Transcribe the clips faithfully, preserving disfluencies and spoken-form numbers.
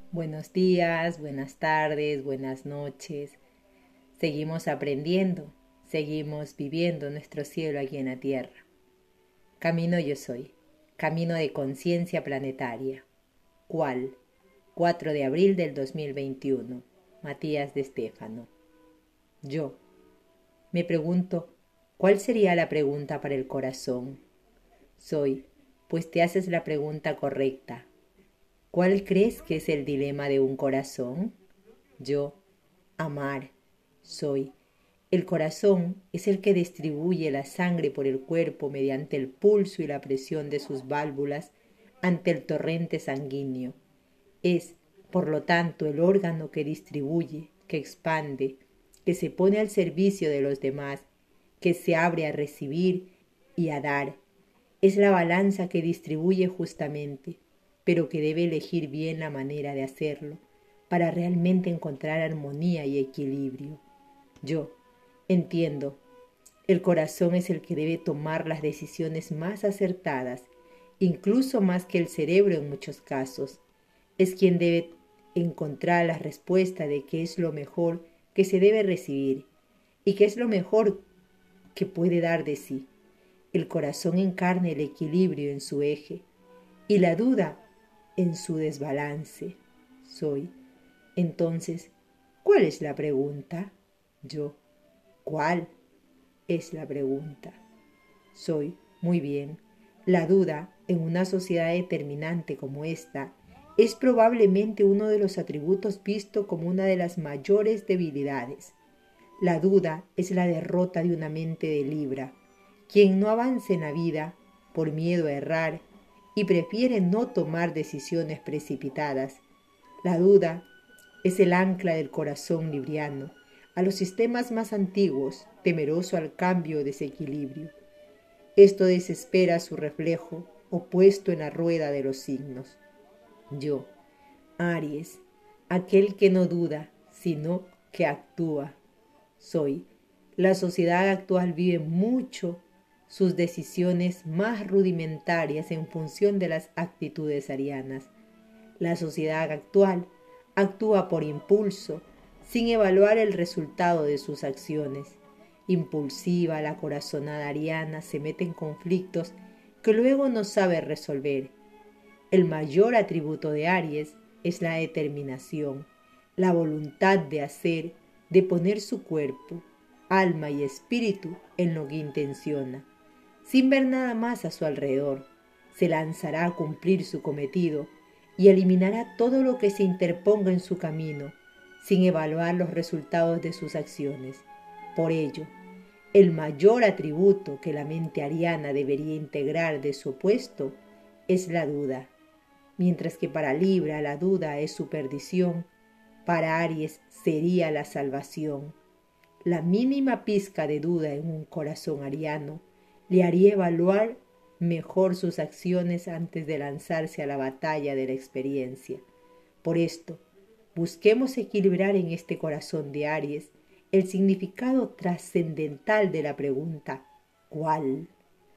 Buenos días, buenas tardes, buenas noches. Seguimos aprendiendo, seguimos viviendo nuestro cielo aquí en la tierra. Camino yo soy, camino de conciencia planetaria. ¿Cuál? cuatro de abril del dos mil veintiuno. Matías de Estéfano. Yo. Me pregunto, ¿cuál sería la pregunta para el corazón? Soy, pues te haces la pregunta correcta. ¿Cuál crees que es el dilema de un corazón? Yo, amar. Soy. El corazón es el que distribuye la sangre por el cuerpo mediante el pulso y la presión de sus válvulas ante el torrente sanguíneo. Es, por lo tanto, el órgano que distribuye, que expande, que se pone al servicio de los demás, que se abre a recibir y a dar. Es la balanza que distribuye justamente, pero que debe elegir bien la manera de hacerlo, para realmente encontrar armonía y equilibrio. Yo entiendo, el corazón es el que debe tomar las decisiones más acertadas, incluso más que el cerebro en muchos casos. Es quien debe encontrar la respuesta de qué es lo mejor que se debe recibir y qué es lo mejor que puede dar de sí. El corazón encarna el equilibrio en su eje y la duda en su desbalance. Soy. Entonces, ¿cuál es la pregunta? Yo. ¿Cuál es la pregunta? Soy. Muy bien. La duda en una sociedad determinante como esta es probablemente uno de los atributos visto como una de las mayores debilidades. La duda es la derrota de una mente de libra. Quien no avanza en la vida por miedo a errar y prefiere no tomar decisiones precipitadas. La duda es el ancla del corazón libriano a los sistemas más antiguos, temeroso al cambio o desequilibrio. Esto desespera su reflejo opuesto en la rueda de los signos. Yo, Aries, aquel que no duda, sino que actúa. Soy. La sociedad actual vive mucho sus decisiones más rudimentarias en función de las actitudes arianas. La sociedad actual actúa por impulso, sin evaluar el resultado de sus acciones. Impulsiva, la corazonada ariana se mete en conflictos que luego no sabe resolver. El mayor atributo de Aries es la determinación, la voluntad de hacer, de poner su cuerpo, alma y espíritu en lo que intenciona. Sin ver nada más a su alrededor, se lanzará a cumplir su cometido y eliminará todo lo que se interponga en su camino, sin evaluar los resultados de sus acciones. Por ello, el mayor atributo que la mente ariana debería integrar de su opuesto es la duda. Mientras que para Libra la duda es su perdición, para Aries sería la salvación. La mínima pizca de duda en un corazón ariano le haría evaluar mejor sus acciones antes de lanzarse a la batalla de la experiencia. Por esto, busquemos equilibrar en este corazón de Aries el significado trascendental de la pregunta ¿cuál?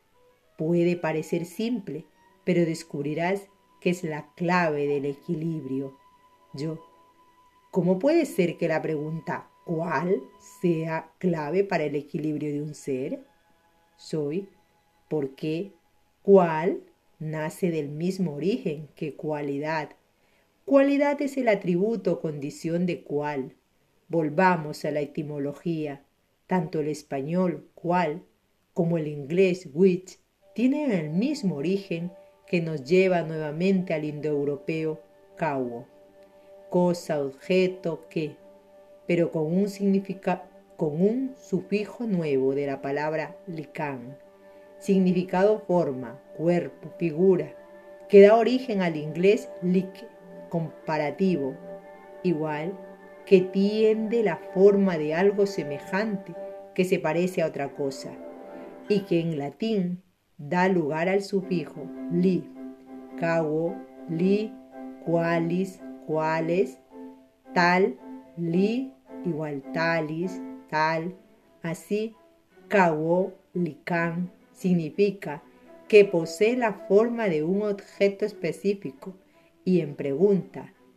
Puede parecer simple, pero descubrirás que es la clave del equilibrio. Yo, ¿cómo puede ser que la pregunta ¿cuál? Sea clave para el equilibrio de un ser? Soy, porque ¿cuál? Nace del mismo origen que cualidad. Cualidad es el atributo o condición de cuál. Volvamos a la etimología. Tanto el español cuál como el inglés which tienen el mismo origen que nos lleva nuevamente al indoeuropeo kauo, cosa, objeto, que, pero con un, significa, con un sufijo nuevo de la palabra likan, significado forma, cuerpo, figura, que da origen al inglés like, comparativo, igual que tiende la forma de algo semejante que se parece a otra cosa, y que en latín da lugar al sufijo li, kauo, li, qualis, cuales, tal, li, igual talis, tal, así, kauo, likan, significa que posee la forma de un objeto específico, y en pregunta,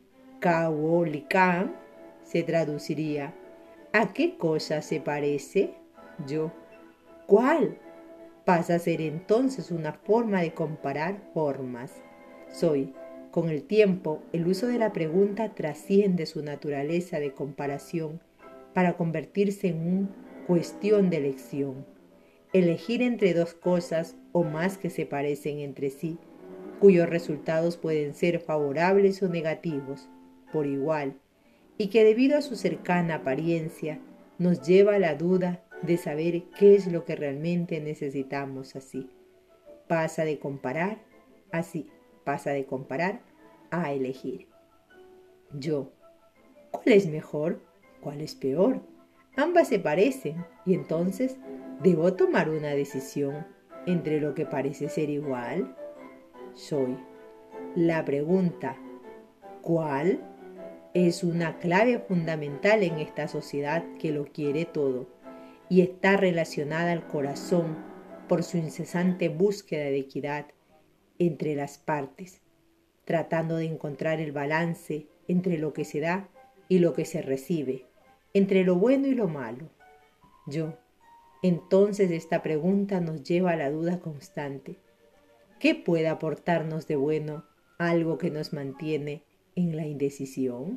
Kawolikam se traduciría: ¿a qué cosa se parece? Yo: ¿cuál? Pasa a ser entonces una forma de comparar formas. Soy: con el tiempo, el uso de la pregunta trasciende su naturaleza de comparación para convertirse en una cuestión de elección. Elegir entre dos cosas o más que se parecen entre sí, cuyos resultados pueden ser favorables o negativos, por igual, y que debido a su cercana apariencia nos lleva a la duda de saber qué es lo que realmente necesitamos así. Pasa de comparar, así, pasa de comparar a elegir. Yo: ¿cuál es mejor? ¿Cuál es peor? Ambas se parecen y entonces debo tomar una decisión entre lo que parece ser igual. Soy: la pregunta ¿cuál? Es una clave fundamental en esta sociedad que lo quiere todo y está relacionada al corazón por su incesante búsqueda de equidad entre las partes, tratando de encontrar el balance entre lo que se da y lo que se recibe, entre lo bueno y lo malo. Yo: entonces esta pregunta nos lleva a la duda constante. ¿Qué puede aportarnos de bueno algo que nos mantiene en la indecisión?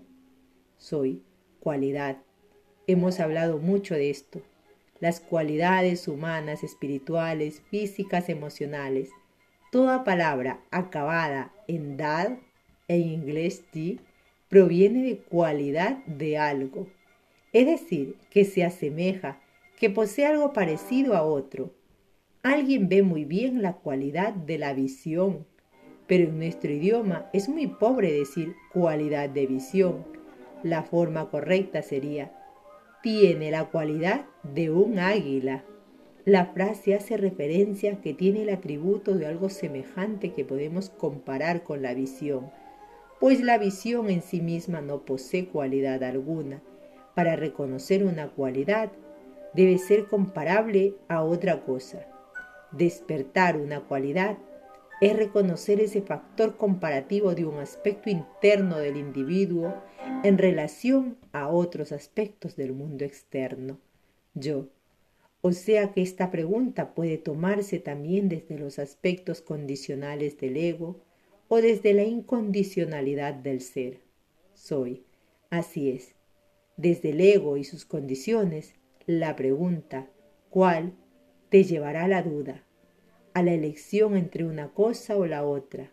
Soy: cualidad. Hemos hablado mucho de esto. Las cualidades humanas, espirituales, físicas, emocionales. Toda palabra acabada en dad, en inglés di, proviene de cualidad de algo. Es decir, que se asemeja, que posee algo parecido a otro. Alguien ve muy bien la cualidad de la visión, pero en nuestro idioma es muy pobre decir cualidad de visión. La forma correcta sería: tiene la cualidad de un águila. La frase hace referencia a que tiene el atributo de algo semejante que podemos comparar con la visión, pues la visión en sí misma no posee cualidad alguna. Para reconocer una cualidad, debe ser comparable a otra cosa. Despertar una cualidad es reconocer ese factor comparativo de un aspecto interno del individuo en relación a otros aspectos del mundo externo. Yo: o sea que esta pregunta puede tomarse también desde los aspectos condicionales del ego o desde la incondicionalidad del ser. Soy: así es. Desde el ego y sus condiciones, la pregunta ¿cuál? Te llevará a la duda, a la elección entre una cosa o la otra.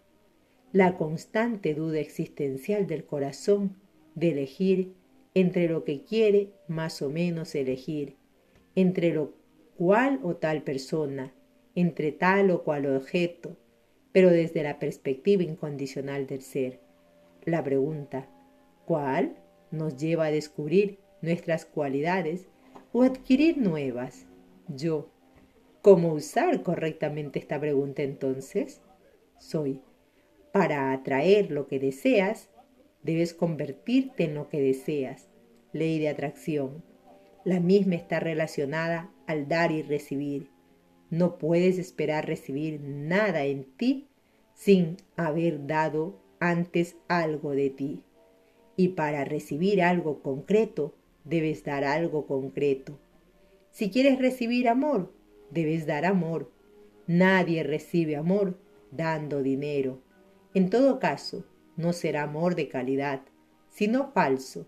La constante duda existencial del corazón de elegir entre lo que quiere más o menos elegir, entre lo cual o tal persona, entre tal o cual objeto, pero desde la perspectiva incondicional del ser. La pregunta ¿cuál? Nos lleva a descubrir nuestras cualidades o adquirir nuevas. Yo: ¿cómo usar correctamente esta pregunta entonces? Soy: para atraer lo que deseas, debes convertirte en lo que deseas. Ley de atracción. La misma está relacionada al dar y recibir. No puedes esperar recibir nada en ti sin haber dado antes algo de ti. Y para recibir algo concreto, debes dar algo concreto. Si quieres recibir amor, debes dar amor. Nadie recibe amor dando dinero. En todo caso, no será amor de calidad, sino falso.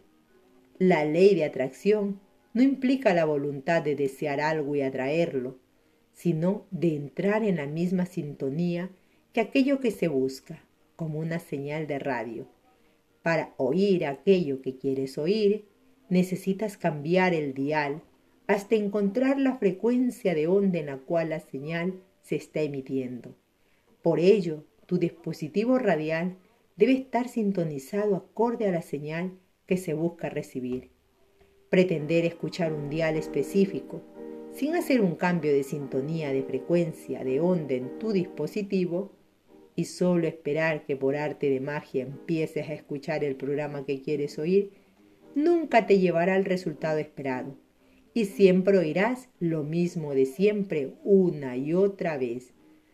La ley de atracción no implica la voluntad de desear algo y atraerlo, sino de entrar en la misma sintonía que aquello que se busca, como una señal de radio. Para oír aquello que quieres oír, necesitas cambiar el dial hasta encontrar la frecuencia de onda en la cual la señal se está emitiendo. Por ello, tu dispositivo radial debe estar sintonizado acorde a la señal que se busca recibir. Pretender escuchar un dial específico sin hacer un cambio de sintonía, de frecuencia, de onda en tu dispositivo y solo esperar que por arte de magia empieces a escuchar el programa que quieres oír, nunca te llevará al resultado esperado y siempre oirás lo mismo de siempre una y otra vez.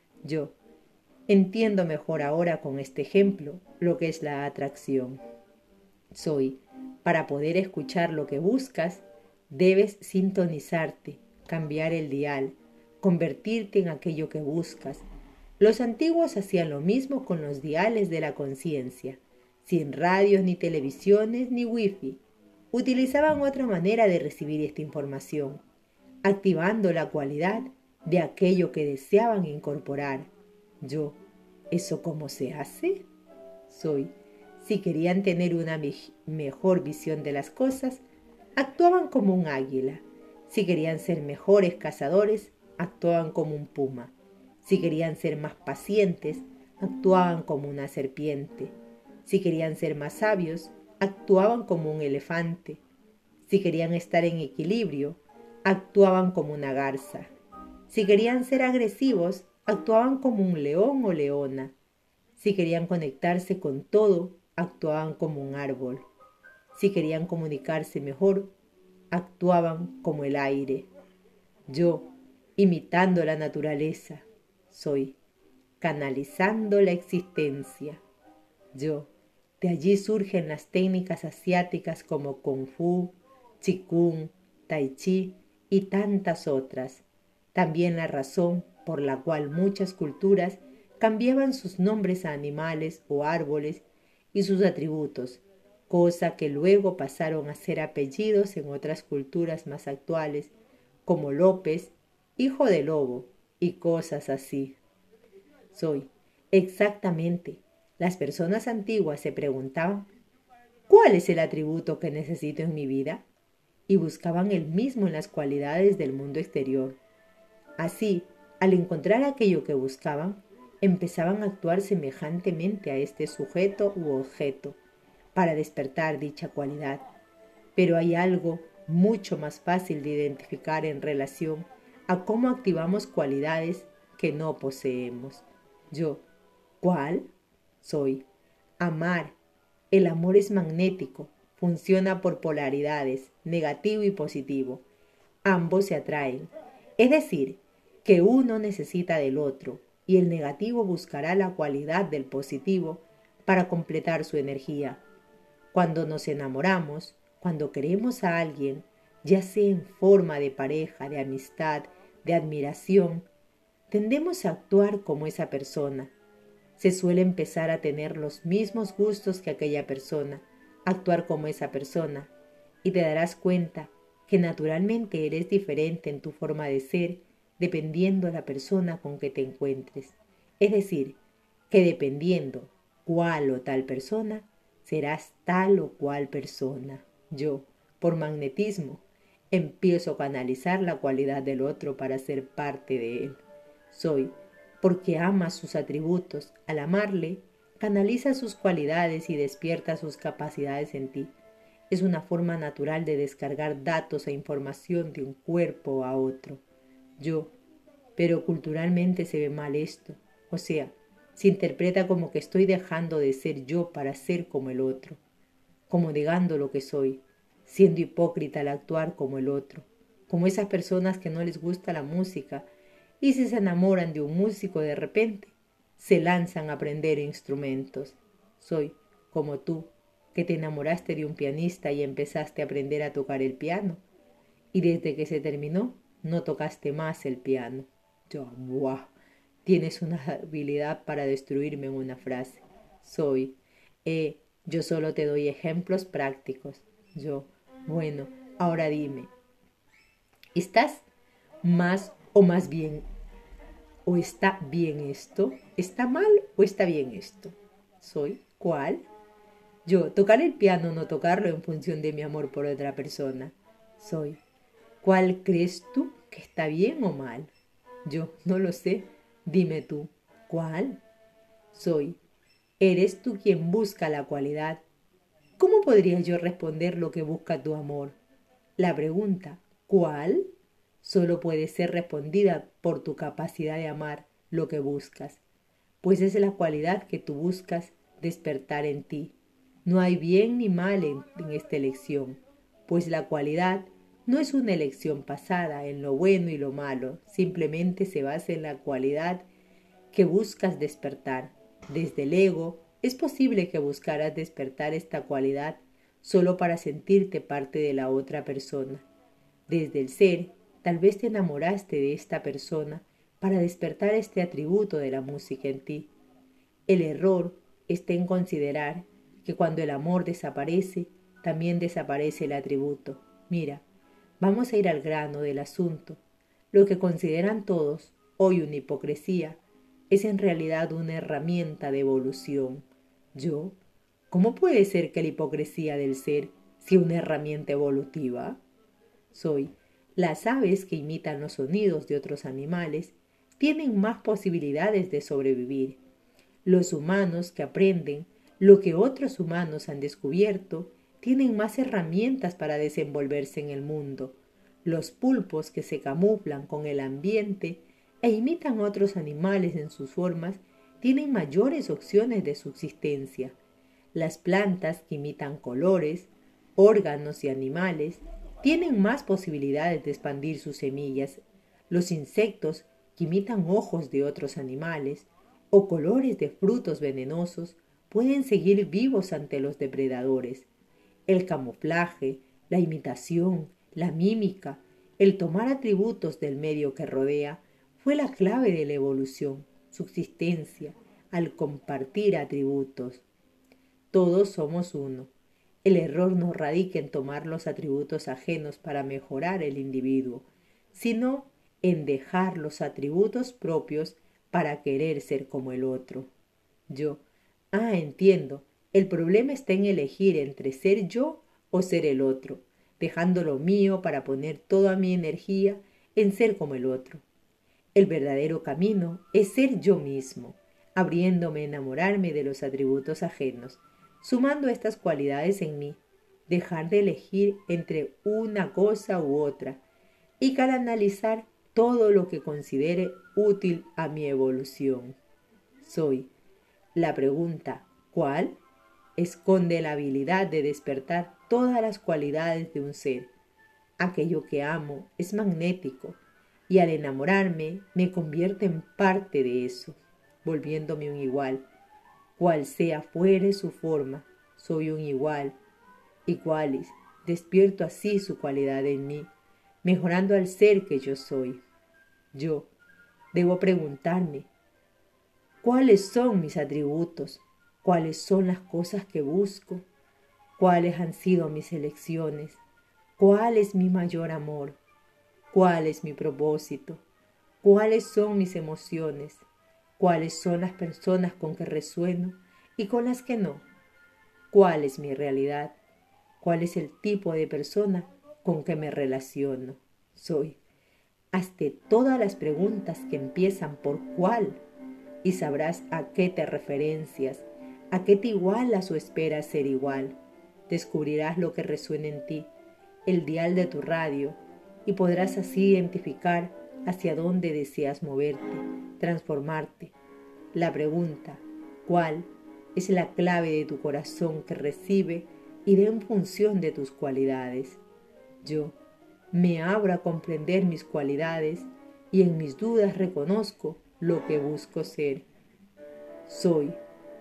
Yo entiendo mejor ahora con este ejemplo lo que es la atracción. Soy, para poder escuchar lo que buscas, debes sintonizarte, cambiar el dial, convertirte en aquello que buscas. Los antiguos hacían lo mismo con los diales de la conciencia, sin radios ni televisiones ni wifi. Utilizaban otra manera de recibir esta información, activando la cualidad de aquello que deseaban incorporar. Yo, ¿eso cómo se hace? Soy, si querían tener una me- mejor visión de las cosas, actuaban como un águila. Si querían ser mejores cazadores, actuaban como un puma. Si querían ser más pacientes, actuaban como una serpiente. Si querían ser más sabios, actuaban como un elefante. Si querían estar en equilibrio, actuaban como una garza. Si querían ser agresivos, actuaban como un león o leona. Si querían conectarse con todo, actuaban como un árbol. Si querían comunicarse mejor, actuaban como el aire. Yo, imitando la naturaleza, soy, canalizando la existencia. Yo, de allí surgen las técnicas asiáticas como Kung Fu, Qigong, Tai Chi y tantas otras. También la razón por la cual muchas culturas cambiaban sus nombres a animales o árboles y sus atributos, cosa que luego pasaron a ser apellidos en otras culturas más actuales, como López, hijo de lobo, y cosas así. Soy, exactamente, las personas antiguas se preguntaban, ¿cuál es el atributo que necesito en mi vida? Y buscaban el mismo en las cualidades del mundo exterior. Así, al encontrar aquello que buscaban, empezaban a actuar semejantemente a este sujeto u objeto para despertar dicha cualidad. Pero hay algo mucho más fácil de identificar en relación a cómo activamos cualidades que no poseemos. Yo, ¿cuál? Soy. Amar. El amor es magnético, funciona por polaridades, negativo y positivo. Ambos se atraen. Es decir, que uno necesita del otro y el negativo buscará la cualidad del positivo para completar su energía. Cuando nos enamoramos, cuando queremos a alguien, ya sea en forma de pareja, de amistad, de admiración, tendemos a actuar como esa persona. Se suele empezar a tener los mismos gustos que aquella persona, actuar como esa persona, y te darás cuenta que naturalmente eres diferente en tu forma de ser dependiendo de la persona con que te encuentres. Es decir, que dependiendo cuál o tal persona, serás tal o cual persona. Yo, por magnetismo, empiezo a canalizar la cualidad del otro para ser parte de él. Soy, porque amas sus atributos. Al amarle, canaliza sus cualidades y despierta sus capacidades en ti. Es una forma natural de descargar datos e información de un cuerpo a otro. Yo, pero culturalmente se ve mal esto. O sea, se interpreta como que estoy dejando de ser yo para ser como el otro, como negando lo que soy, siendo hipócrita al actuar como el otro, como esas personas que no les gusta la música y si se enamoran de un músico de repente, se lanzan a aprender instrumentos. Soy como tú, que te enamoraste de un pianista y empezaste a aprender a tocar el piano, y desde que se terminó, no tocaste más el piano. Yo, ¡buah! Tienes una habilidad para destruirme en una frase. Soy, eh, yo solo te doy ejemplos prácticos. Yo, bueno, ahora dime, ¿estás más o más bien? ¿O está bien esto? ¿Está mal o está bien esto? Soy, ¿cuál? Yo, tocar el piano o no tocarlo en función de mi amor por otra persona. Soy, ¿cuál crees tú que está bien o mal? Yo, no lo sé. Dime tú, ¿cuál? Soy, ¿eres tú quien busca la cualidad? ¿Cómo podría yo responder lo que busca tu amor? La pregunta, ¿cuál? Solo puede ser respondida por tu capacidad de amar lo que buscas, pues es la cualidad que tú buscas despertar en ti. No hay bien ni mal en, en esta elección, pues la cualidad no es una elección pasada en lo bueno y lo malo, simplemente se basa en la cualidad que buscas despertar. Desde el ego, es posible que buscaras despertar esta cualidad solo para sentirte parte de la otra persona. Desde el ser, tal vez te enamoraste de esta persona para despertar este atributo de la música en ti. El error está en considerar que cuando el amor desaparece, también desaparece el atributo. Mira, vamos a ir al grano del asunto. Lo que consideran todos hoy una hipocresía es en realidad una herramienta de evolución. Yo, ¿cómo puede ser que la hipocresía del ser sea una herramienta evolutiva? Soy, las aves que imitan los sonidos de otros animales tienen más posibilidades de sobrevivir. Los humanos que aprenden lo que otros humanos han descubierto tienen más herramientas para desenvolverse en el mundo. Los pulpos que se camuflan con el ambiente e imitan a otros animales en sus formas tienen mayores opciones de subsistencia. Las plantas que imitan colores, órganos y animales tienen más posibilidades de expandir sus semillas. Los insectos que imitan ojos de otros animales o colores de frutos venenosos pueden seguir vivos ante los depredadores. El camuflaje, la imitación, la mímica, el tomar atributos del medio que rodea, fue la clave de la evolución, subsistencia, al compartir atributos. Todos somos uno. El error no radica en tomar los atributos ajenos para mejorar el individuo, sino en dejar los atributos propios para querer ser como el otro. Yo, ah, entiendo, el problema está en elegir entre ser yo o ser el otro, dejando lo mío para poner toda mi energía en ser como el otro. El verdadero camino es ser yo mismo, abriéndome a enamorarme de los atributos ajenos, sumando estas cualidades en mí, dejar de elegir entre una cosa u otra y canalizar todo lo que considere útil a mi evolución. Soy. La pregunta ¿cuál? Esconde la habilidad de despertar todas las cualidades de un ser. Aquello que amo es magnético y al enamorarme me convierte en parte de eso, volviéndome un igual. Cual sea fuere su forma, soy un igual. Iguales, despierto así su cualidad en mí, mejorando al ser que yo soy. Yo debo preguntarme, ¿cuáles son mis atributos? ¿Cuáles son las cosas que busco? ¿Cuáles han sido mis elecciones? ¿Cuál es mi mayor amor? ¿Cuál es mi propósito? ¿Cuáles son mis emociones? ¿Cuáles son las personas con que resueno y con las que no? ¿Cuál es mi realidad? ¿Cuál es el tipo de persona con que me relaciono? Soy. Hazte todas las preguntas que empiezan por ¿cuál? Y sabrás a qué te referencias, a qué te igualas o esperas ser igual. Descubrirás lo que resuena en ti, el dial de tu radio, y podrás así identificar hacia dónde deseas moverte, transformarte. La pregunta, ¿cuál?, es la clave de tu corazón que recibe y da en función de tus cualidades. Yo me abro a comprender mis cualidades y en mis dudas reconozco lo que busco ser. Soy.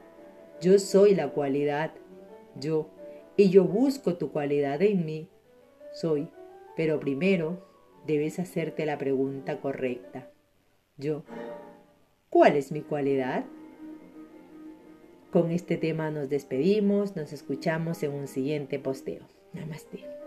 Yo soy la cualidad. Yo. Y yo busco tu cualidad en mí. Soy. Pero primero debes hacerte la pregunta correcta. Yo. ¿Cuál es mi cualidad? Con este tema nos despedimos, nos escuchamos en un siguiente posteo. Namaste.